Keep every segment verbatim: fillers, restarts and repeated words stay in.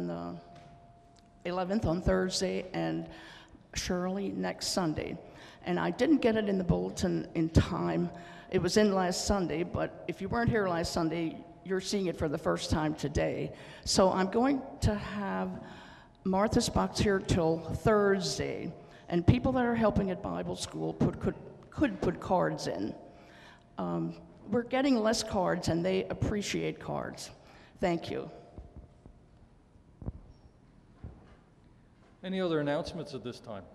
the eleventh on Thursday, and Shirley next Sunday. And I didn't get it in the bulletin in time. It was in last Sunday, but if you weren't here last Sunday, you're seeing it for the first time today. So I'm going to have Martha's Box here till Thursday, and people that are helping at Bible school put, could, could put cards in. Um, we're getting less cards, and they appreciate cards. Thank you. Any other announcements at this time?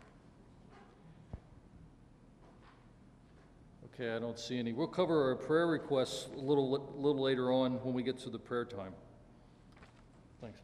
Okay, I don't see any. We'll cover our prayer requests a little, little later on when we get to the prayer time. Thanks.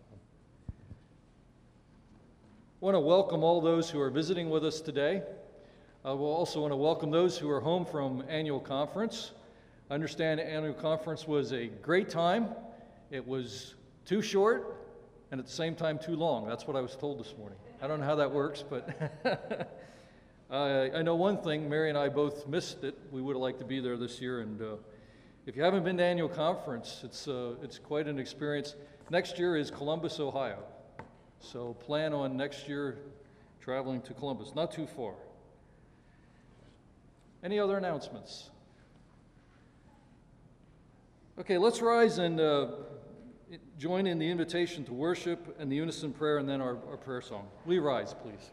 I want to welcome all those who are visiting with us today. I will also want to welcome those who are home from annual conference. I understand annual conference was a great time. It was too short and at the same time too long. That's what I was told this morning. I don't know how that works, but uh, I know one thing. Mary and I both missed it. We would have liked to be there this year. And uh, if you haven't been to annual conference, it's, uh, it's quite an experience. Next year is Columbus, Ohio. So plan on next year traveling to Columbus, not too far. Any other announcements? Okay, let's rise and uh, join in the invitation to worship and the unison prayer and then our, our prayer song. Will you rise, please?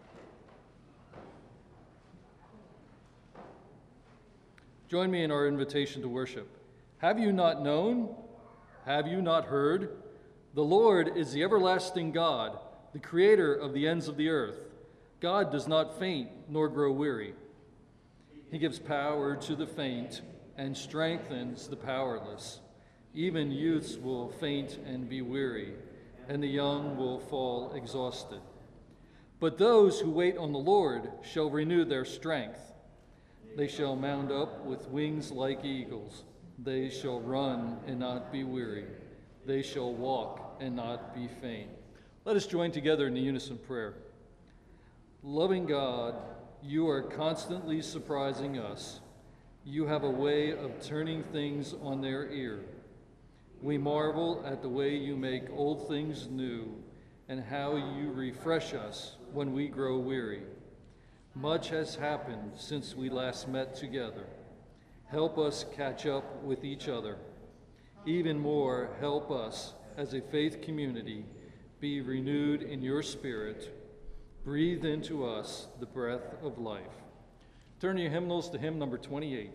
Join me in our invitation to worship. Have you not known? Have you not heard? The Lord is the everlasting God, the creator of the ends of the earth. God does not faint nor grow weary. He gives power to the faint and strengthens the powerless. Even youths will faint and be weary, and the young will fall exhausted. But those who wait on the Lord shall renew their strength. They shall mount up with wings like eagles. They shall run and not be weary. They shall walk and not be faint. Let us join together in the unison prayer. Loving God, you are constantly surprising us. You have a way of turning things on their ear. We marvel at the way you make old things new and how you refresh us when we grow weary. Much has happened since we last met together. Help us catch up with each other. Even more, help us as a faith community be renewed in your spirit. Breathe into us the breath of life. Turn your hymnals to hymn number twenty-eight.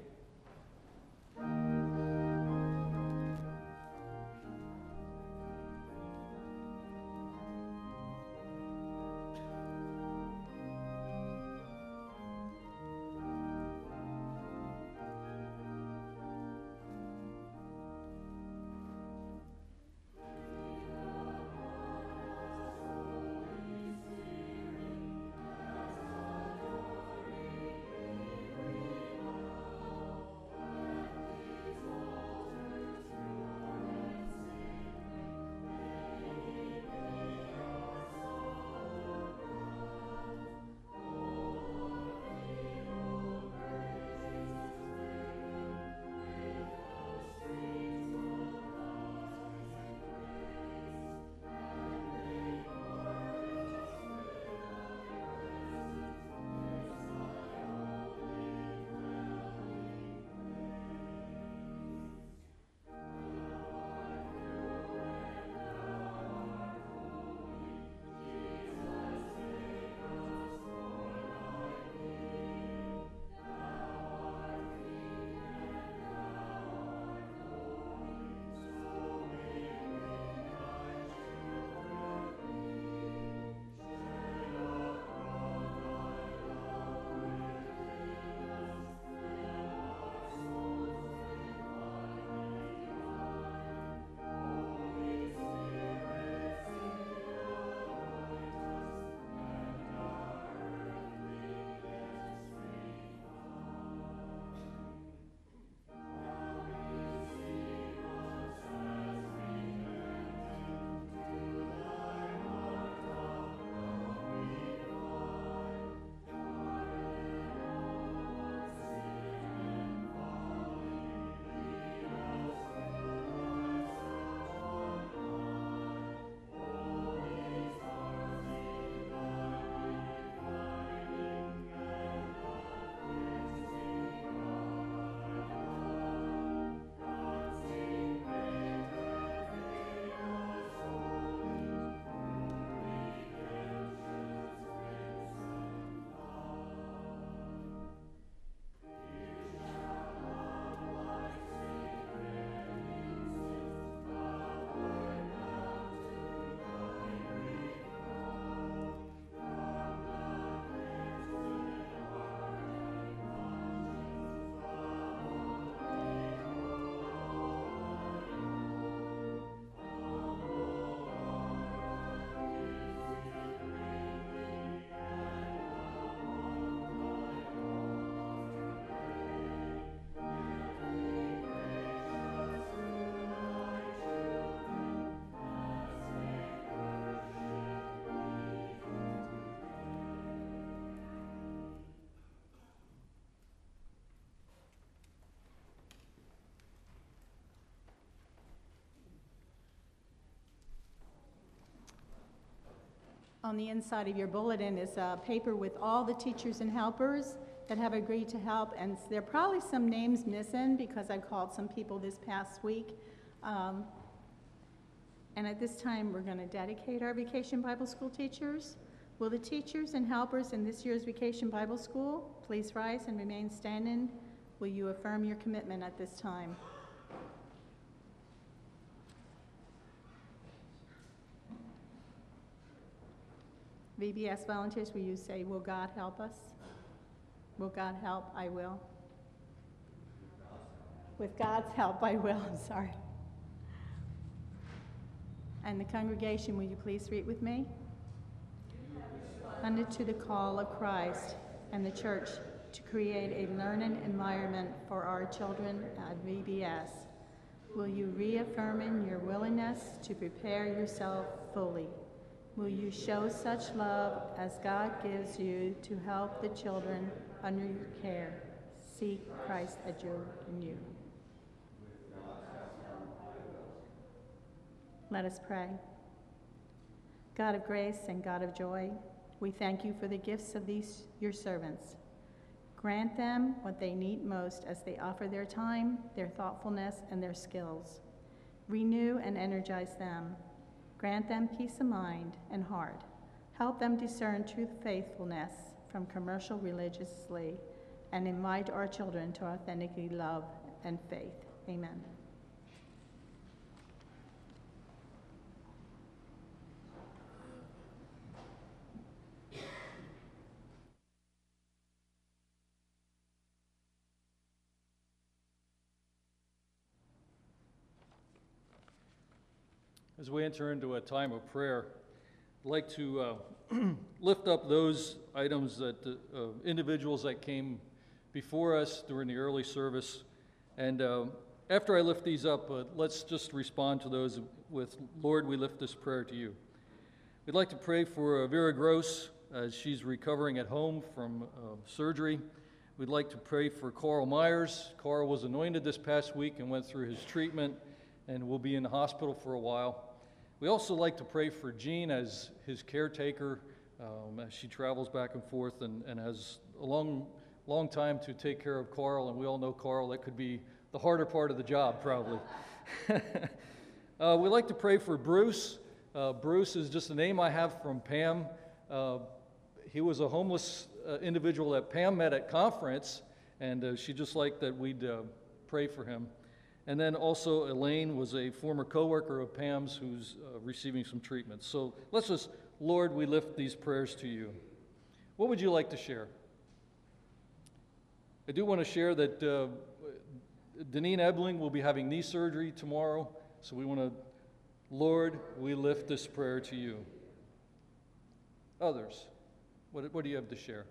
On the inside of your bulletin is a paper with all the teachers and helpers that have agreed to help, and there are probably some names missing because I called some people this past week. Um, and at this time, we're going to dedicate our Vacation Bible School teachers. Will the teachers and helpers in this year's Vacation Bible School please rise and remain standing? Will you affirm your commitment at this time? V B S volunteers, will you say, will God help us? Will God help? I will. With God's help, I will. I'm sorry. And the congregation, will you please read with me? Under to the call of Christ and the church to create a learning environment for our children at V B S, will you reaffirm in your willingness to prepare yourself fully? Will you show such love as God gives you to help the children under your care seek Christ at your in you? Let us pray. God of grace and God of joy, we thank you for the gifts of these your servants. Grant them what they need most as they offer their time, their thoughtfulness, and their skills. Renew and energize them. Grant them peace of mind and heart. Help them discern true faithfulness from commercial religiously, and invite our children to authentically love and faith. Amen. As we enter into a time of prayer, I'd like to uh, lift up those items that uh, uh, individuals that came before us during the early service. And uh, after I lift these up, uh, let's just respond to those with, Lord, we lift this prayer to you. We'd like to pray for uh, Vera Gross as she's recovering at home from uh, surgery. We'd like to pray for Carl Myers. Carl was anointed this past week and went through his treatment and will be in the hospital for a while. We also like to pray for Jean as his caretaker um, as she travels back and forth and, and has a long, long time to take care of Carl, and we all know Carl, that could be the harder part of the job probably. uh, we like to pray for Bruce. Uh, Bruce is just a name I have from Pam. Uh, he was a homeless uh, individual that Pam met at conference, and uh, she just liked that we'd uh, pray for him. And then also Elaine was a former coworker of Pam's who's uh, receiving some treatment. So let's just, Lord, we lift these prayers to you. What would you like to share? I do want to share that uh, Deneen Ebling will be having knee surgery tomorrow. So we want to, Lord, we lift this prayer to you. Others, what, what do you have to share?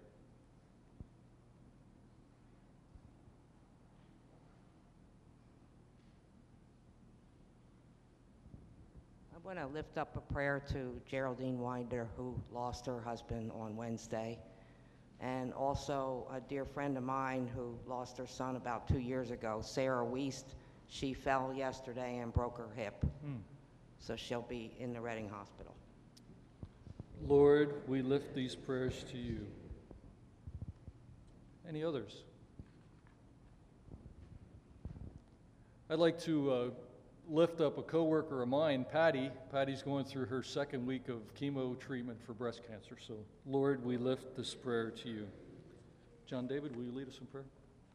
I want to lift up a prayer to Geraldine Winder, who lost her husband on Wednesday, and also a dear friend of mine who lost her son about two years ago, Sarah Wiest. She fell yesterday and broke her hip, mm. so she'll be in the Reading Hospital. Lord, we lift these prayers to you. Any others? I'd like to uh, lift up a coworker of mine, Patty. Patty's going through her second week of chemo treatment for breast cancer. So, Lord, we lift this prayer to you. John David, will you lead us in prayer?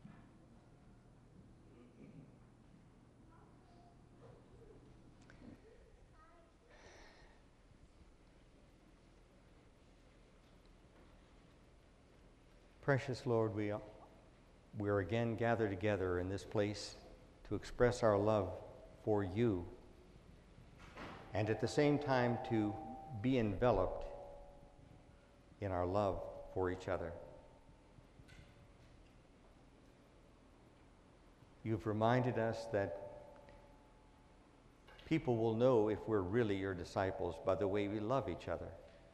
Precious Lord, we are, we are again gathered together in this place to express our love for you, and at the same time to be enveloped in our love for each other. You've reminded us that people will know if we're really your disciples by the way we love each other.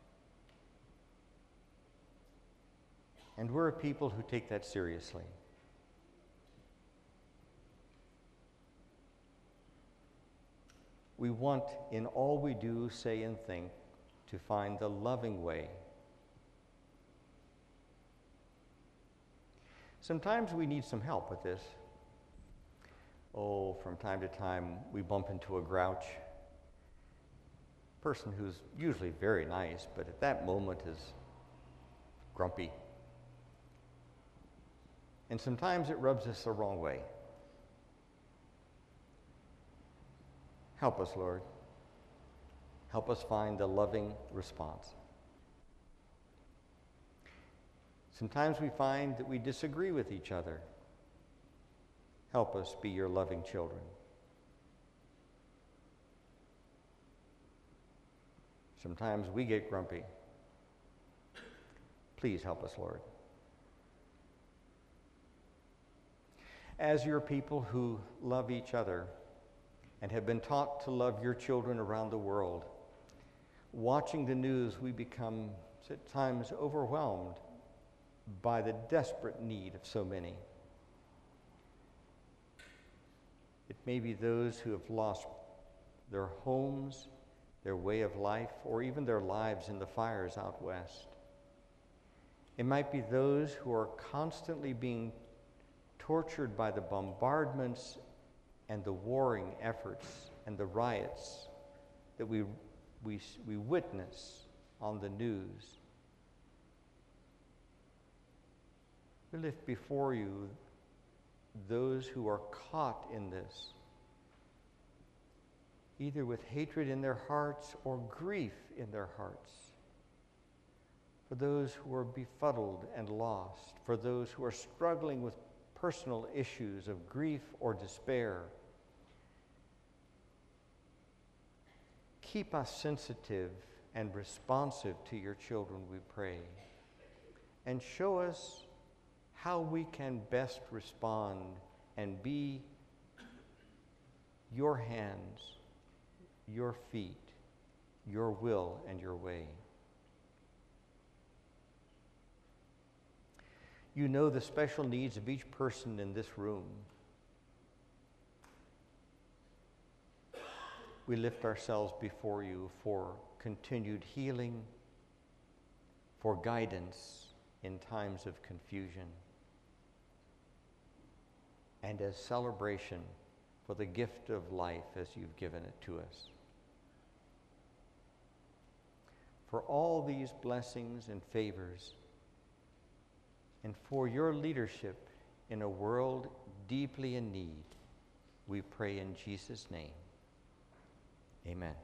And we're a people who take that seriously. We want, in all we do, say, and think, to find the loving way. Sometimes we need some help with this. Oh, from time to time we bump into a grouch person who's usually very nice, but at that moment is grumpy. And sometimes it rubs us the wrong way. Help us, Lord. Help us find the loving response. Sometimes we find that we disagree with each other. Help us be your loving children. Sometimes we get grumpy. Please help us, Lord. As your people who love each other and have been taught to love your children around the world, watching the news, we become at times overwhelmed by the desperate need of so many. It may be those who have lost their homes, their way of life, or even their lives in the fires out west. It might be those who are constantly being tortured by the bombardments and the warring efforts and the riots that we, we, we witness on the news. We lift before you those who are caught in this, either with hatred in their hearts or grief in their hearts. For those who are befuddled and lost, for those who are struggling with personal issues of grief or despair. Keep us sensitive and responsive to your children, we pray, and show us how we can best respond and be your hands, your feet, your will, and your way. You know the special needs of each person in this room. We lift ourselves before you for continued healing, for guidance in times of confusion, and as celebration for the gift of life as you've given it to us. For all these blessings and favors, and for your leadership in a world deeply in need, we pray in Jesus' name. Amen.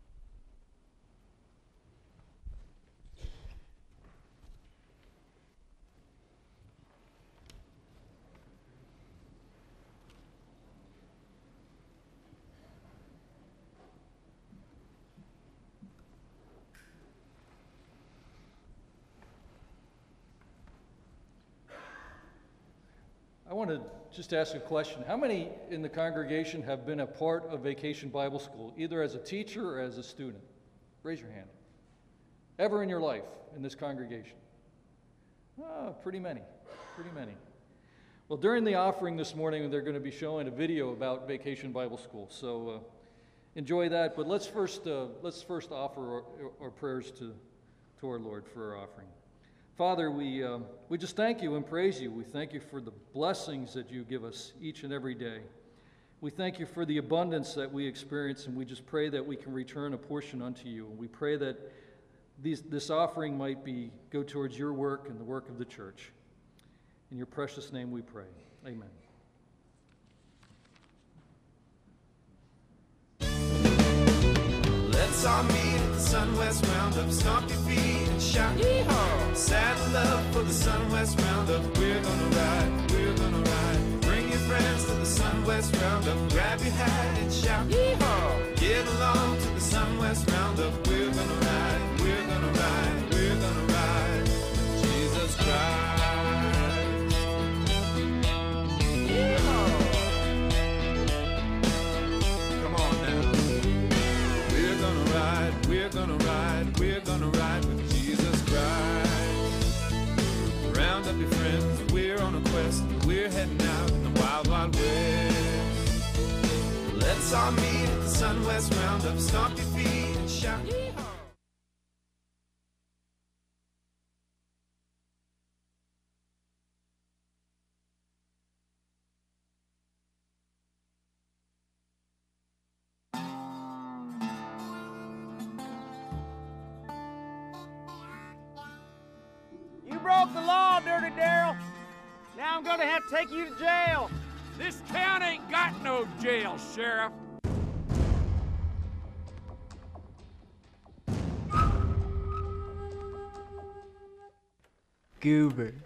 I want to just ask a question. How many in the congregation have been a part of Vacation Bible School, either as a teacher or as a student? Raise your hand. Ever in your life in this congregation? Oh, pretty many, pretty many. Well, during the offering this morning, they're going to be showing a video about Vacation Bible School, so uh, enjoy that. But let's first uh, let's first offer our, our prayers to to our Lord for our offering. Father, we, um, we just thank you and praise you. We thank you for the blessings that you give us each and every day. We thank you for the abundance that we experience, and we just pray that we can return a portion unto you. And we pray that these, this offering might be go towards your work and the work of the church. In your precious name we pray. Amen. Let's all meet at the Sunwest Roundup. Stomp your feet and shout, yeehaw! Sad love for the Sunwest Roundup. We're gonna ride, we're gonna ride. Bring your friends to the Sunwest Roundup. Grab your hat and shout, yeehaw! Get along to the Sunwest Roundup. We're gonna ride, we're gonna ride, we're gonna ride with Jesus Christ. Yeehaw! Come on now. We're gonna ride, we're gonna ride, we're gonna ride with Jesus Christ. Round up your friends, we're on a quest, we're heading out in the wild, wild west. Let's all meet at the Sunwest Roundup, stomp your feet and shout, yeehaw! broke the law, Dirty Daryl. Now I'm gonna have to take you to jail. This town ain't got no jail, Sheriff. Goober.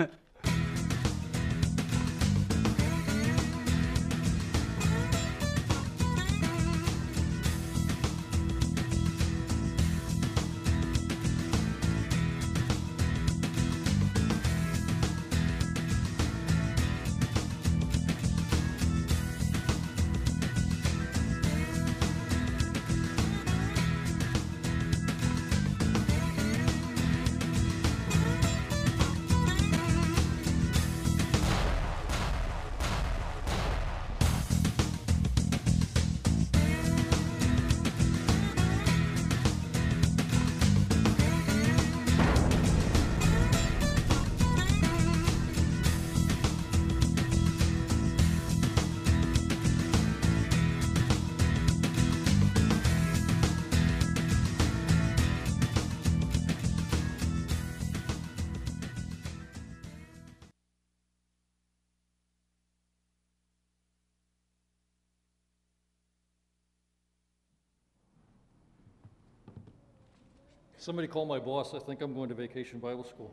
Somebody call my boss. I think I'm going to Vacation Bible School.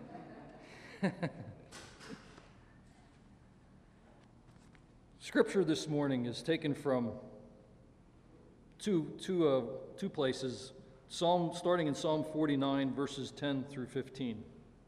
Scripture this morning is taken from two, two, uh, two places, Psalm, starting in Psalm forty-nine, verses ten through fifteen.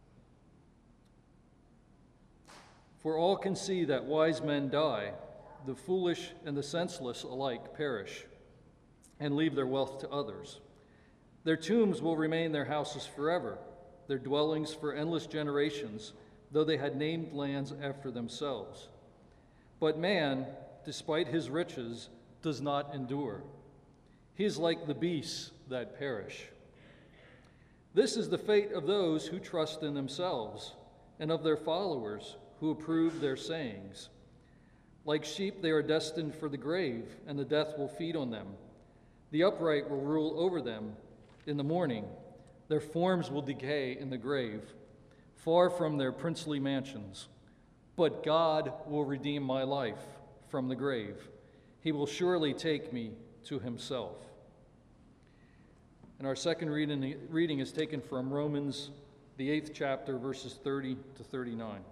For all can see that wise men die, the foolish and the senseless alike perish, and leave their wealth to others. Their tombs will remain their houses forever, their dwellings for endless generations, though they had named lands after themselves. But man, despite his riches, does not endure. He is like the beasts that perish. This is the fate of those who trust in themselves, and of their followers who approve their sayings. Like sheep, they are destined for the grave, and the death will feed on them. The upright will rule over them. In the morning, their forms will decay in the grave, far from their princely mansions. But God will redeem my life from the grave. He will surely take me to himself. And our second reading, reading is taken from Romans, the eighth chapter, verses thirty to thirty-nine.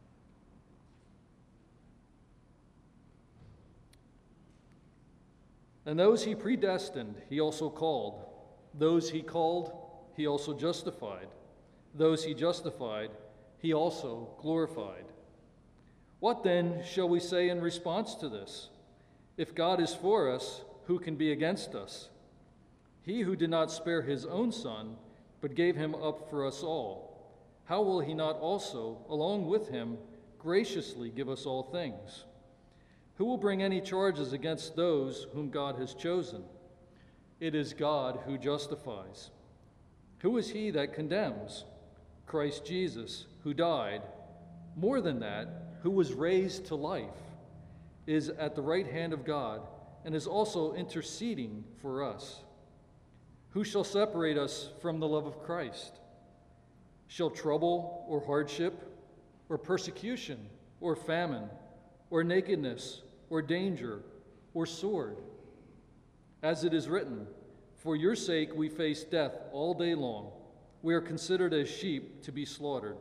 And those he predestined, he also called. Those he called, he also justified. Those he justified, he also glorified. What then shall we say in response to this? If God is for us, who can be against us? He who did not spare his own son, but gave him up for us all, how will he not also, along with him, graciously give us all things? Who will bring any charges against those whom God has chosen? It is God who justifies. Who is he that condemns? Christ Jesus, who died, more than that, who was raised to life, is at the right hand of God, and is also interceding for us. Who shall separate us from the love of Christ? Shall trouble or hardship, or persecution, or famine, or nakedness, or danger, or sword? As it is written, for your sake we face death all day long. We are considered as sheep to be slaughtered.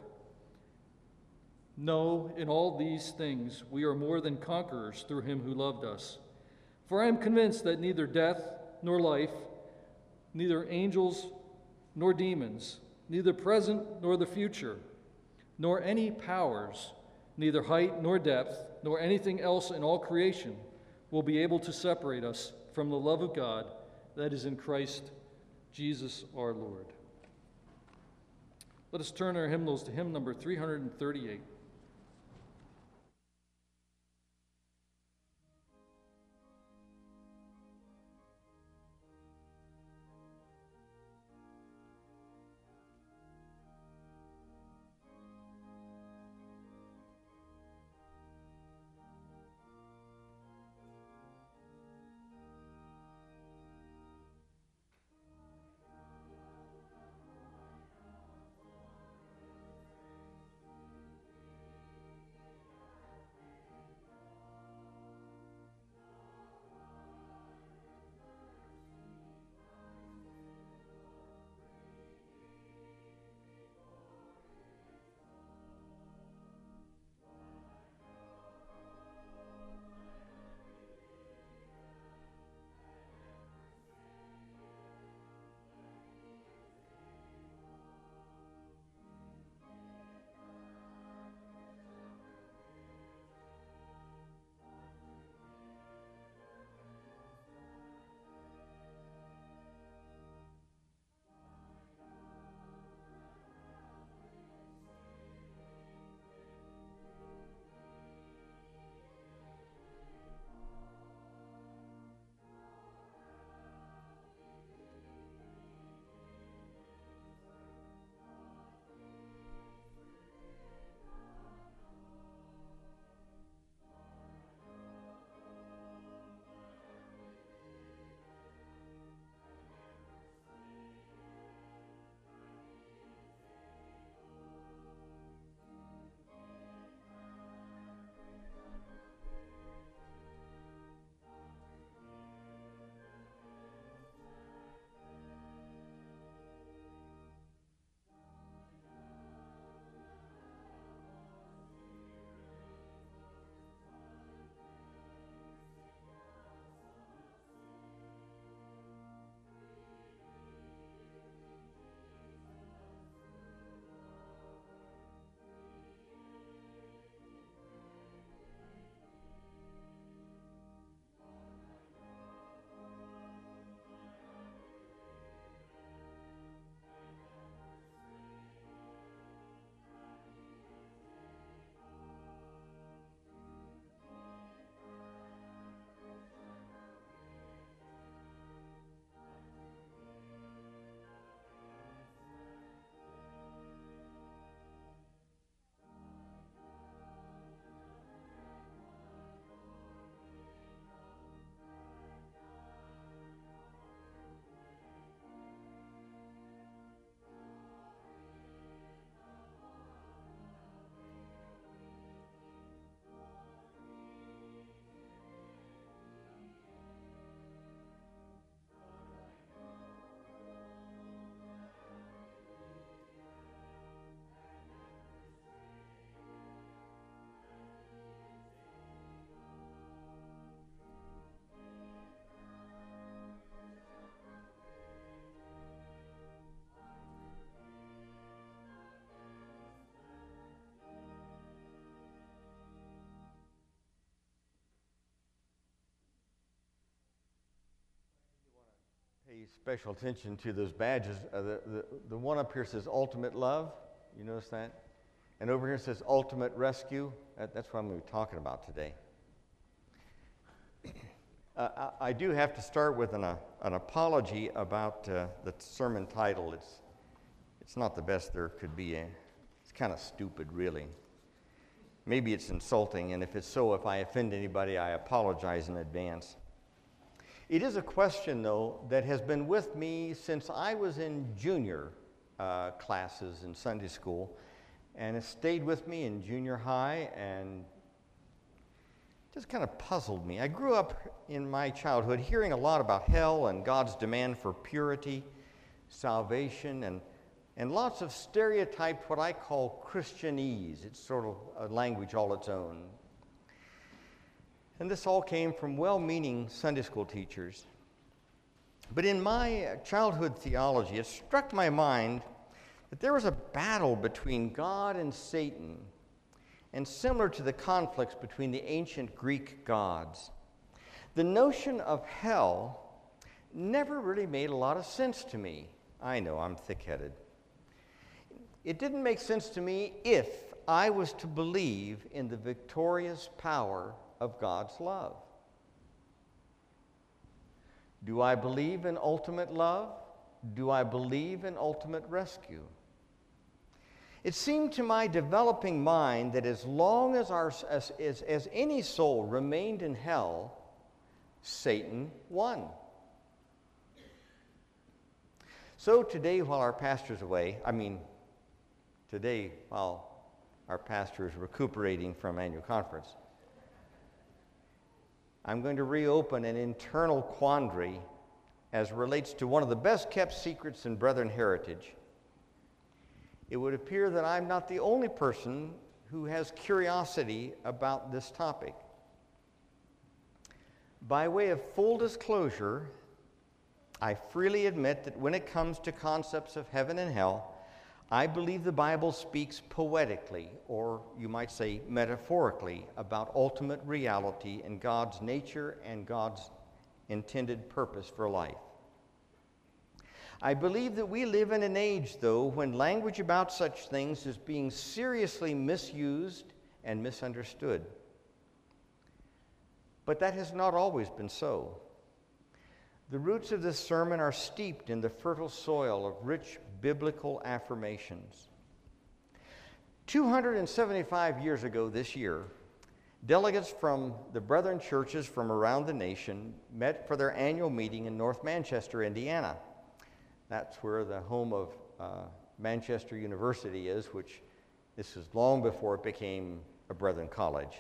No, in all these things we are more than conquerors through him who loved us. For I am convinced that neither death nor life, neither angels nor demons, neither present nor the future, nor any powers, neither height nor depth, nor anything else in all creation will be able to separate us from the love of God that is in Christ Jesus our Lord. Let us turn our hymnals to hymn number three hundred thirty-eight. Pay special attention to those badges. Uh, the, the, the one up here says Ultimate Love. You notice that? And over here says Ultimate Rescue. That, that's what I'm going to be talking about today. uh, I, I do have to start with an, uh, an apology about uh, the sermon title. It's, it's not the best there could be. It's kind of stupid, really. Maybe it's insulting, and if it's so, if I offend anybody, I apologize in advance. It is a question, though, that has been with me since I was in junior uh, classes in Sunday school, and it stayed with me in junior high and just kind of puzzled me. I grew up in my childhood hearing a lot about hell and God's demand for purity, salvation, and, and lots of stereotyped, what I call Christianese. It's sort of a language all its own. And this all came from well-meaning Sunday school teachers. But in my childhood theology, it struck my mind that there was a battle between God and Satan, and similar to the conflicts between the ancient Greek gods. The notion of hell never really made a lot of sense to me. I know, I'm thick-headed. It didn't make sense to me if I was to believe in the victorious power of God's love. Do I believe in ultimate love? Do I believe in ultimate rescue? It seemed to my developing mind that as long as, our, as, as, as any soul remained in hell, Satan won. So today, while our pastor's away, I mean, today, while our pastor is recuperating from annual conference, I'm going to reopen an internal quandary as relates to one of the best-kept secrets in Brethren heritage. It would appear that I'm not the only person who has curiosity about this topic. By way of full disclosure, I freely admit that when it comes to concepts of heaven and hell, I believe the Bible speaks poetically, or you might say metaphorically, about ultimate reality and God's nature and God's intended purpose for life. I believe that we live in an age, though, when language about such things is being seriously misused and misunderstood. But that has not always been so. The roots of this sermon are steeped in the fertile soil of rich biblical affirmations. two hundred seventy-five years ago this year, delegates from the Brethren churches from around the nation met for their annual meeting in North Manchester, Indiana. That's where the home of uh, Manchester University is, which this is long before it became a Brethren college.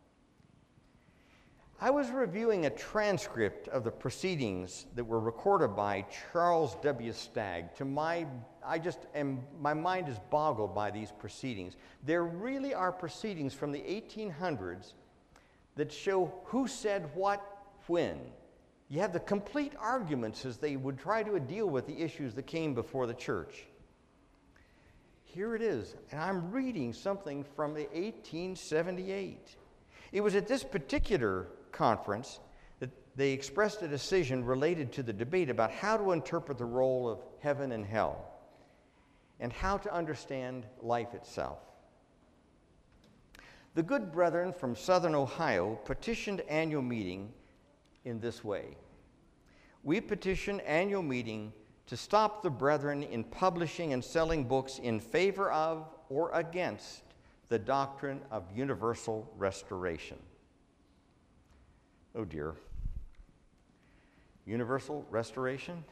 I was reviewing a transcript of the proceedings that were recorded by Charles W. Stagg. To my, I just am, my mind is boggled by these proceedings. There really are proceedings from the eighteen hundreds that show who said what when. You have the complete arguments as they would try to deal with the issues that came before the church. Here it is, and I'm reading something from the eighteen seventy-eight. It was at this particular conference that they expressed a decision related to the debate about how to interpret the role of heaven and hell and how to understand life itself. The good brethren from Southern Ohio petitioned annual meeting in this way. We petition annual meeting to stop the brethren in publishing and selling books in favor of or against the doctrine of universal restoration. Oh dear. Universal restoration?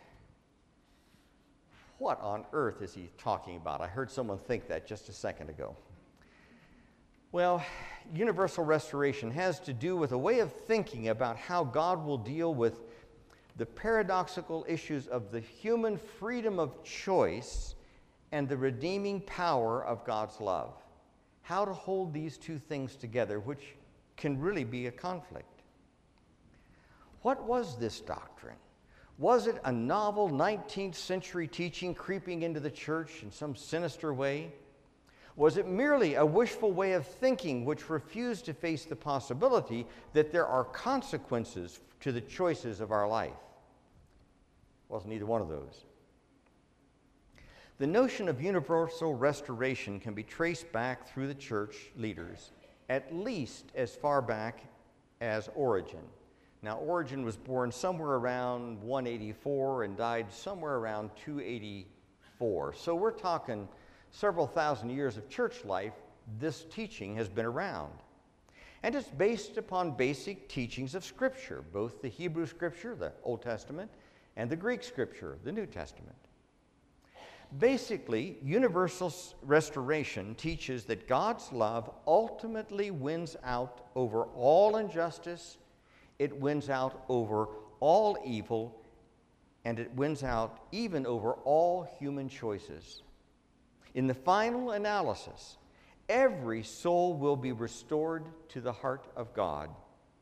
What on earth is he talking about? I heard someone think that just a second ago. Well, universal restoration has to do with a way of thinking about how God will deal with the paradoxical issues of the human freedom of choice and the redeeming power of God's love. How to hold these two things together, which can really be a conflict. What was this doctrine? Was it a novel nineteenth century teaching creeping into the church in some sinister way? Was it merely a wishful way of thinking which refused to face the possibility that there are consequences to the choices of our life? Wasn't either one of those. The notion of universal restoration can be traced back through the church leaders, at least as far back as Origen. Now, Origen was born somewhere around one eighty-four and died somewhere around two eighty-four. So we're talking several thousand years of church life. This teaching has been around. And it's based upon basic teachings of Scripture, both the Hebrew Scripture, the Old Testament, and the Greek Scripture, the New Testament. Basically, universal restoration teaches that God's love ultimately wins out over all injustice, it wins out over all evil, and it wins out even over all human choices. In the final analysis, every soul will be restored to the heart of God.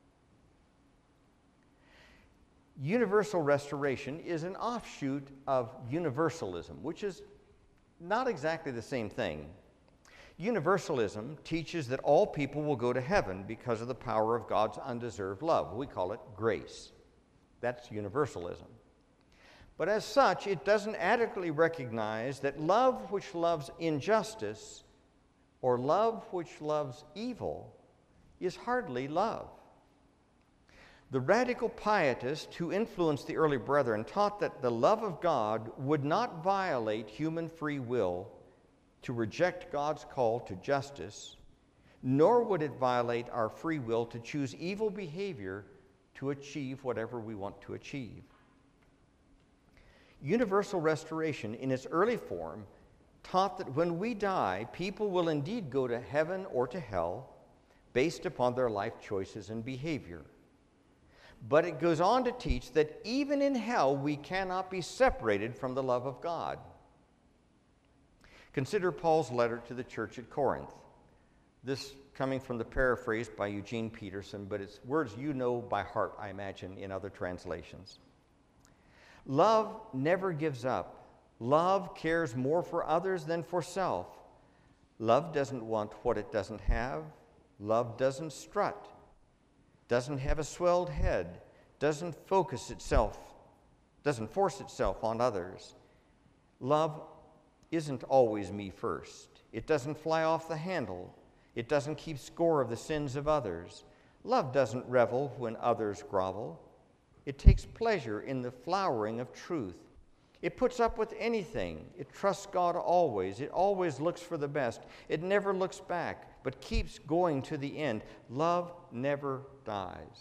Universal restoration is an offshoot of universalism, which is not exactly the same thing. Universalism teaches that all people will go to heaven because of the power of God's undeserved love. We call it grace. That's universalism. But as such, it doesn't adequately recognize that love which loves injustice or love which loves evil is hardly love. The radical pietists who influenced the early brethren taught that the love of God would not violate human free will to reject God's call to justice, nor would it violate our free will to choose evil behavior to achieve whatever we want to achieve. Universal restoration in its early form taught that when we die, people will indeed go to heaven or to hell based upon their life choices and behavior. But it goes on to teach that even in hell, we cannot be separated from the love of God. Consider Paul's letter to the church at Corinth. This coming from the paraphrase by Eugene Peterson, but it's words you know by heart, I imagine, in other translations. Love never gives up. Love cares more for others than for self. Love doesn't want what it doesn't have. Love doesn't strut, doesn't have a swelled head, doesn't focus itself, doesn't force itself on others. Love isn't always me first. It doesn't fly off the handle. It doesn't keep score of the sins of others. Love doesn't revel when others grovel. It takes pleasure in the flowering of truth. It puts up with anything. It trusts God always. It always looks for the best. It never looks back, but keeps going to the end. Love never dies.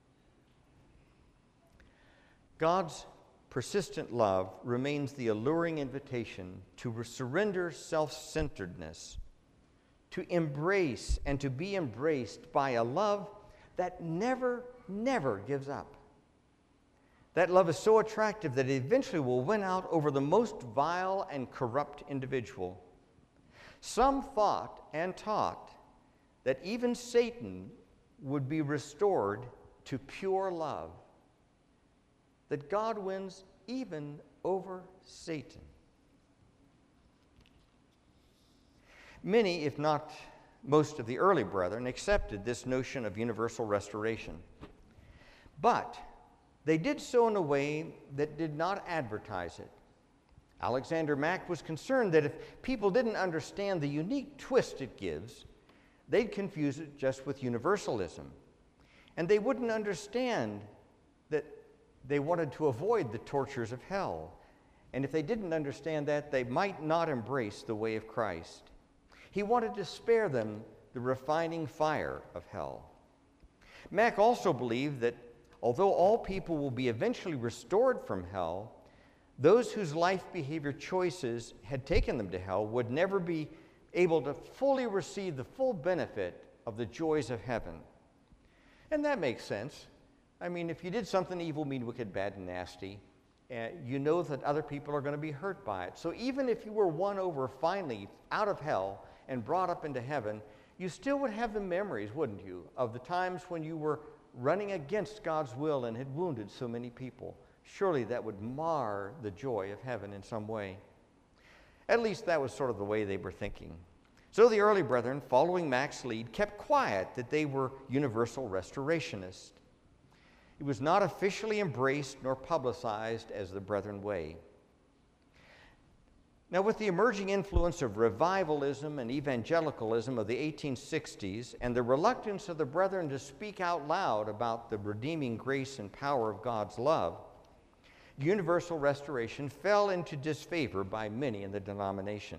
God's persistent love remains the alluring invitation to surrender self-centeredness, to embrace and to be embraced by a love that never, never gives up. That love is so attractive that it eventually will win out over the most vile and corrupt individual. Some thought and taught that even Satan would be restored to pure love, that God wins even over Satan. Many, if not most of the early brethren, accepted this notion of universal restoration. But they did so in a way that did not advertise it. Alexander Mack was concerned that if people didn't understand the unique twist it gives, they'd confuse it just with universalism. And they wouldn't understand that they wanted to avoid the tortures of hell. And if they didn't understand that, they might not embrace the way of Christ. He wanted to spare them the refining fire of hell. Mack also believed that although all people will be eventually restored from hell, those whose life behavior choices had taken them to hell would never be able to fully receive the full benefit of the joys of heaven. And that makes sense. I mean, if you did something evil, mean, wicked, bad, and nasty, uh, you know that other people are going to be hurt by it. So even if you were won over finally out of hell and brought up into heaven, you still would have the memories, wouldn't you, of the times when you were running against God's will and had wounded so many people. Surely that would mar the joy of heaven in some way. At least that was sort of the way they were thinking. So the early brethren, following Mack's lead, kept quiet that they were universal restorationists. It was not officially embraced nor publicized as the Brethren way. Now, with the emerging influence of revivalism and evangelicalism of the eighteen sixties and the reluctance of the Brethren to speak out loud about the redeeming grace and power of God's love, universal restoration fell into disfavor by many in the denomination.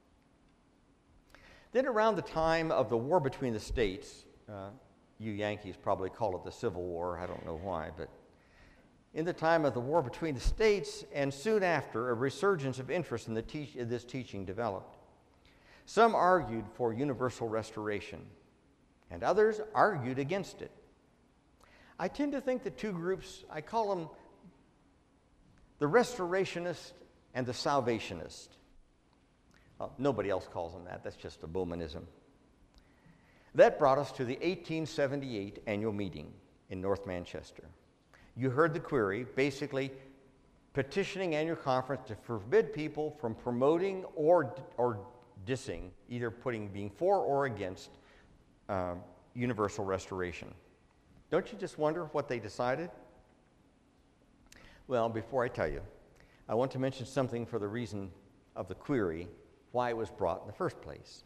Then around the time of the war between the states, uh, you Yankees probably call it the Civil War, I don't know why, but in the time of the war between the states and soon after, a resurgence of interest in, the te- in this teaching developed. Some argued for universal restoration, and others argued against it. I tend to think the two groups, I call them the restorationist and the salvationist. Well, nobody else calls them that. That's just a Bowmanism. That brought us to the eighteen seventy-eight annual meeting in North Manchester. You heard the query, basically petitioning annual conference to forbid people from promoting or, or dissing, either putting being for or against uh, universal restoration. Don't you just wonder what they decided? Well, before I tell you, I want to mention something for the reason of the query, why it was brought in the first place.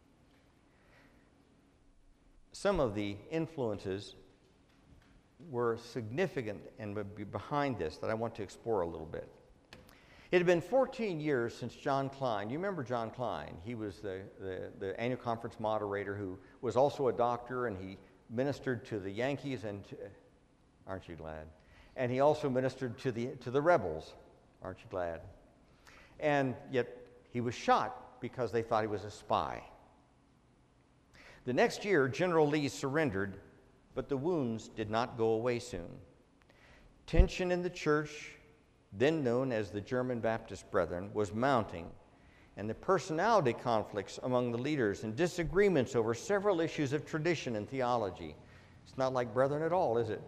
Some of the influences were significant and would be behind this that I want to explore a little bit. It had been fourteen years since John Klein. You remember John Klein? He was the, the, the annual conference moderator who was also a doctor, and he ministered to the Yankees and to, aren't you glad? And he also ministered to the, to the rebels, aren't you glad? And yet he was shot because they thought he was a spy. The next year, General Lee surrendered, but the wounds did not go away soon. Tension in the church, then known as the German Baptist Brethren, was mounting, and the personality conflicts among the leaders and disagreements over several issues of tradition and theology. It's not like Brethren at all, is it?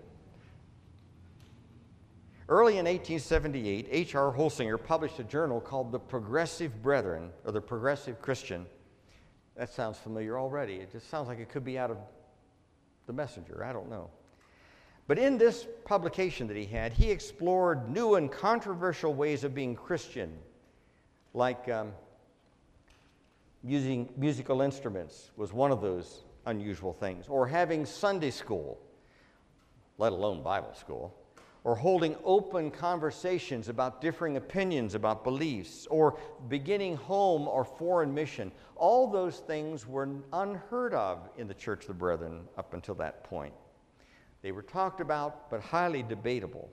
Early in eighteen seventy-eight, H R Holsinger published a journal called The Progressive Brethren, or The Progressive Christian. That sounds familiar already. It just sounds like it could be out of The Messenger, I don't know. But in this publication that he had, he explored new and controversial ways of being Christian, like um, using musical instruments was one of those unusual things, or having Sunday school, let alone Bible school, or holding open conversations about differing opinions about beliefs, or beginning home or foreign mission. All those things were unheard of in the Church of the Brethren up until that point. They were talked about, but highly debatable.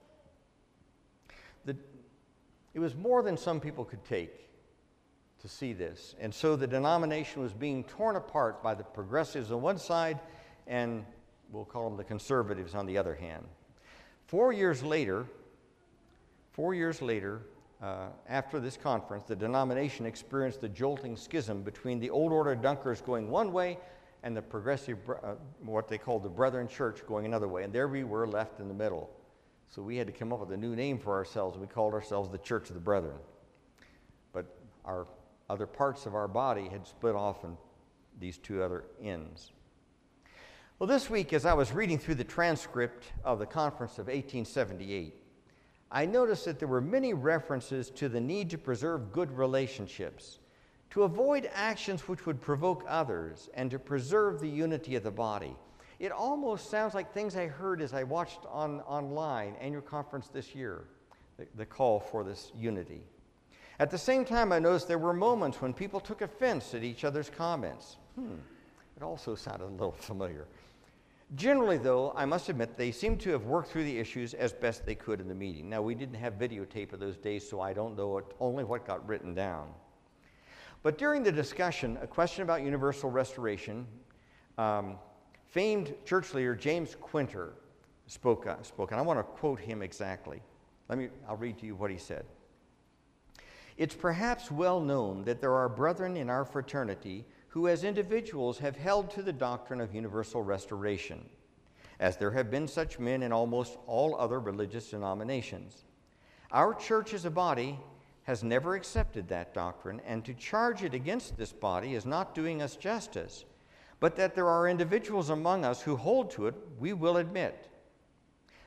The, it was more than some people could take to see this, and so the denomination was being torn apart by the progressives on one side, and we'll call them the conservatives on the other hand. Four years later, four years later, uh, after this conference, the denomination experienced the jolting schism between the old order Dunkers going one way and the progressive, uh, what they called the Brethren Church, going another way. And there we were left in the middle. So we had to come up with a new name for ourselves. We called ourselves the Church of the Brethren. But our other parts of our body had split off in these two other ends. Well, this week, as I was reading through the transcript of the conference of eighteen seventy-eight, I noticed that there were many references to the need to preserve good relationships, to avoid actions which would provoke others, and to preserve the unity of the body. It almost sounds like things I heard as I watched on online, annual conference this year, the, the call for this unity. At the same time, I noticed there were moments when people took offense at each other's comments. Hmm, it also sounded a little familiar. Generally, though, I must admit they seem to have worked through the issues as best they could in the meeting. Now, we didn't have videotape of those days, so I don't know what, only what got written down. But during the discussion, a question about universal restoration, um, famed church leader James Quinter spoke, uh, spoke, and I want to quote him exactly. Let me, I'll read to you what he said. "It's perhaps well known that there are brethren in our fraternity who as individuals have held to the doctrine of universal restoration, as there have been such men in almost all other religious denominations. Our church as a body has never accepted that doctrine, and to charge it against this body is not doing us justice, but that there are individuals among us who hold to it, we will admit.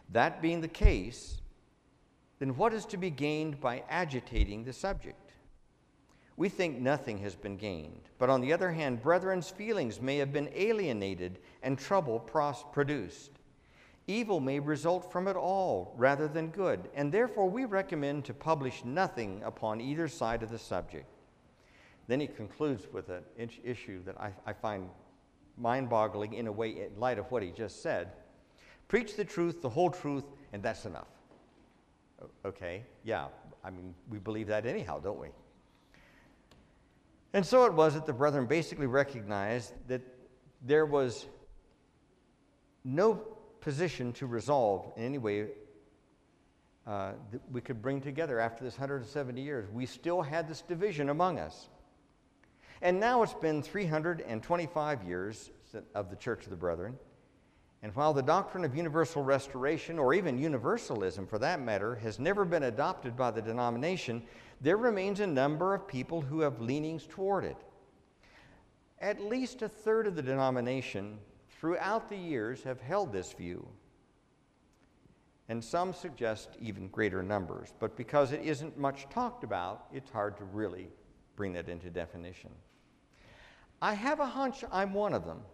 That being the case, then what is to be gained by agitating the subject? We think nothing has been gained, but on the other hand, brethren's feelings may have been alienated and trouble pros- produced. Evil may result from it all rather than good, and therefore we recommend to publish nothing upon either side of the subject. Then he concludes with an issue that I, I find mind-boggling in a way in light of what he just said. Preach the truth, the whole truth, and that's enough. Okay, yeah, I mean, we believe that anyhow, don't we? And so it was that the brethren basically recognized that there was no position to resolve in any way uh, that we could bring together after this one hundred seventy years. We still had this division among us. And now it's been three hundred twenty-five years of the Church of the Brethren. And while the doctrine of universal restoration, or even universalism for that matter, has never been adopted by the denomination, there remains a number of people who have leanings toward it. At least a third of the denomination throughout the years have held this view. And some suggest even greater numbers. But because it isn't much talked about, it's hard to really bring that into definition. I have a hunch I'm one of them.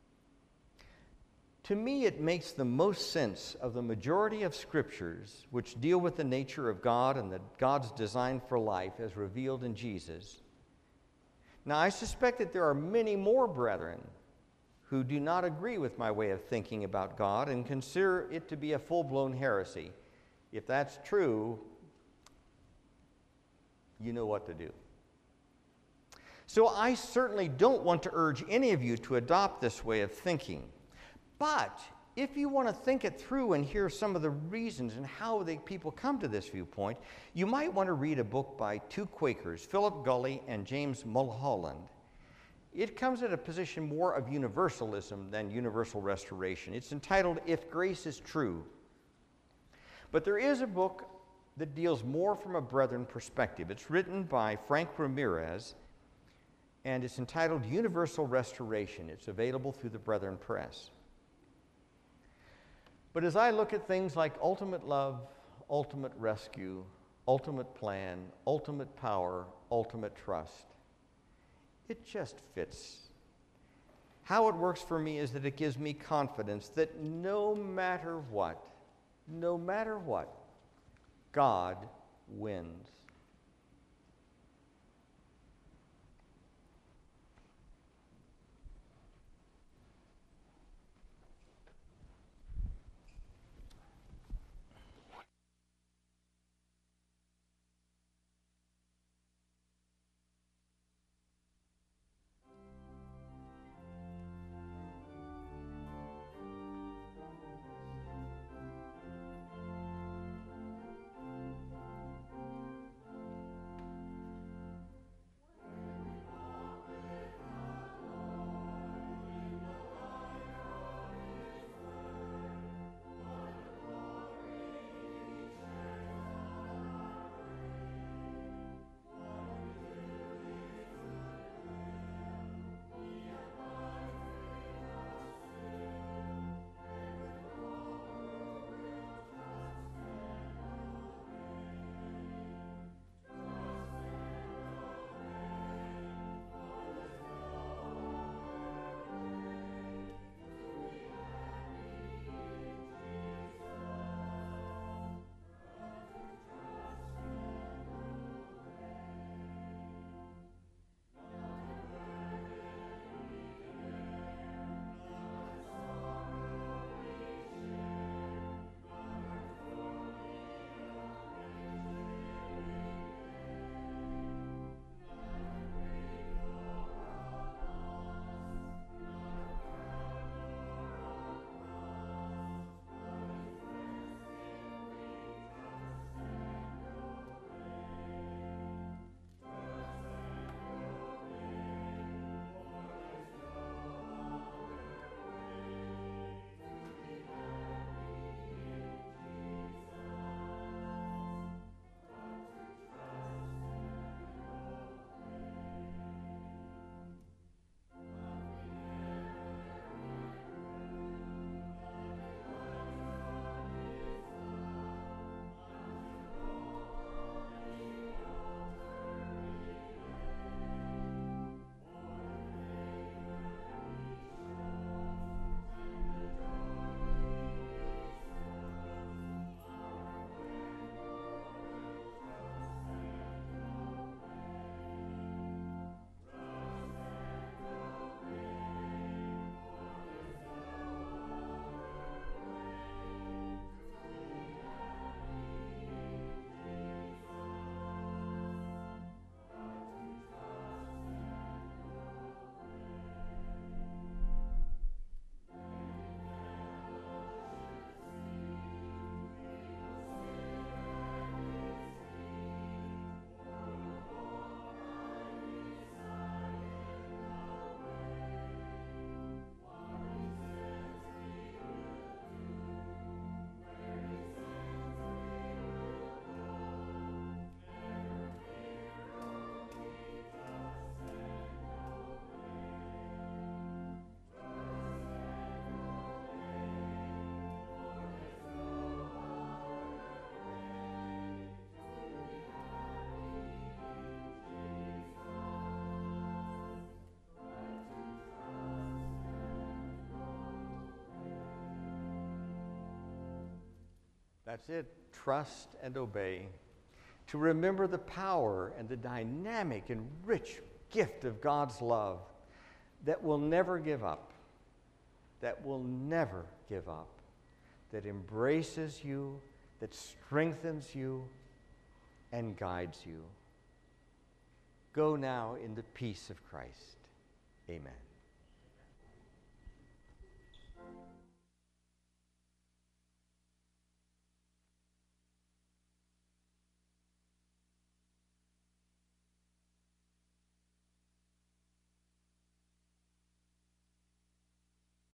To me, it makes the most sense of the majority of scriptures which deal with the nature of God and the God's design for life as revealed in Jesus. Now, I suspect that there are many more brethren who do not agree with my way of thinking about God and consider it to be a full-blown heresy. If that's true, you know what to do. So I certainly don't want to urge any of you to adopt this way of thinking. But if you want to think it through and hear some of the reasons and how they, people come to this viewpoint, you might want to read a book by two Quakers, Philip Gulley and James Mulholland. It comes at a position more of universalism than universal restoration. It's entitled, If Grace is True. But there is a book that deals more from a brethren perspective. It's written by Frank Ramirez, and it's entitled Universal Restoration. It's available through the Brethren Press. But as I look at things like ultimate love, ultimate rescue, ultimate plan, ultimate power, ultimate trust, it just fits. How it works for me is that it gives me confidence that no matter what, no matter what, God wins. That's it. Trust and obey. To remember the power and the dynamic and rich gift of God's love that will never give up, that will never give up, that embraces you, that strengthens you, and guides you. Go now in the peace of Christ. Amen.